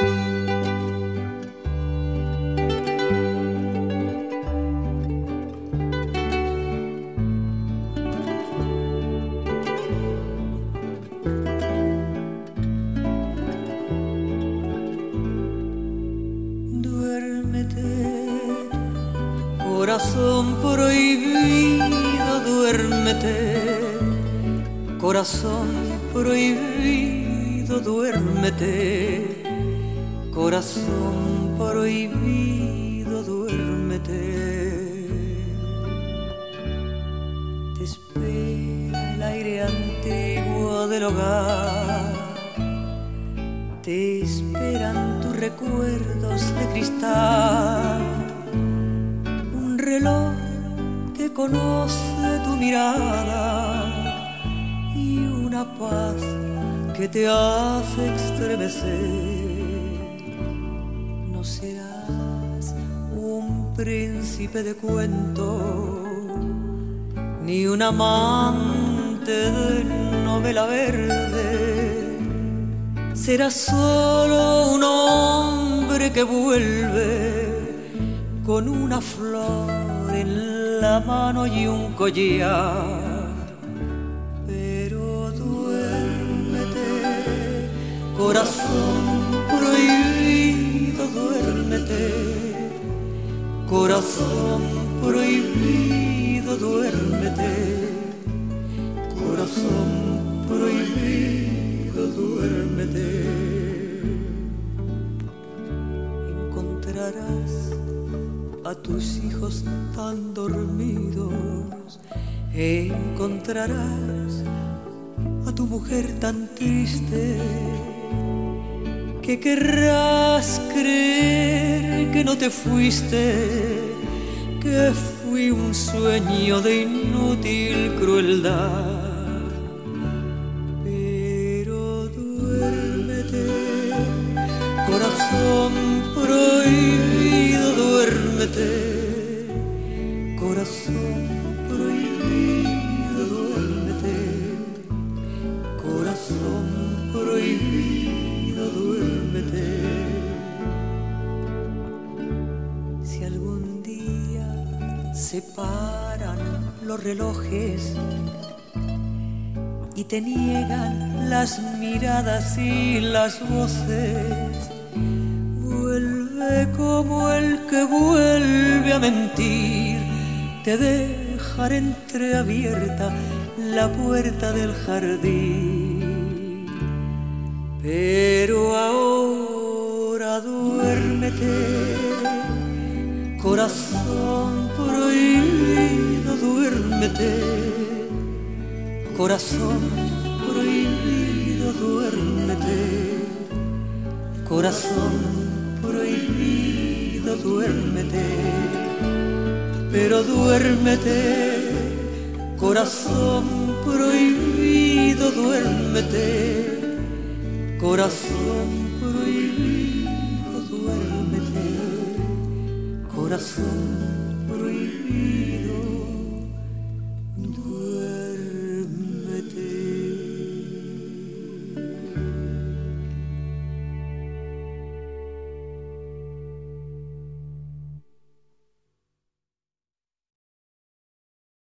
Corazón prohibido, duérmete. Corazón prohibido, duérmete. Corazón prohibido, duérmete. Te espera el aire antiguo del hogar. Te esperan tus recuerdos de cristal. Reloj que conoce tu mirada y una paz que te hace estremecer. No serás un príncipe de cuento ni un amante de novela verde. Serás solo un hombre que vuelve con una flor en la mano y un collar. Pero duérmete, corazón prohibido, duérmete. Corazón prohibido, duérmete. Corazón prohibido, duérmete. Encontrarás a tus hijos tan dormidos, encontrarás a tu mujer tan triste, que querrás creer que no te fuiste, que fui un sueño de inútil crueldad. Pero duérmete, corazón prohibido, duérmete. Corazón prohibido, duérmete. Corazón prohibido, duérmete. Si algún día se paran los relojes y te niegan las miradas y las voces, vuelve como el que vuelve a mentir. Te dejaré entreabierta la puerta del jardín. Pero ahora duérmete, corazón prohibido, duérmete. Corazón prohibido, duérmete. Corazón prohibido, duérmete. Pero duérmete, corazón prohibido, duérmete. Corazón prohibido, duérmete. Corazón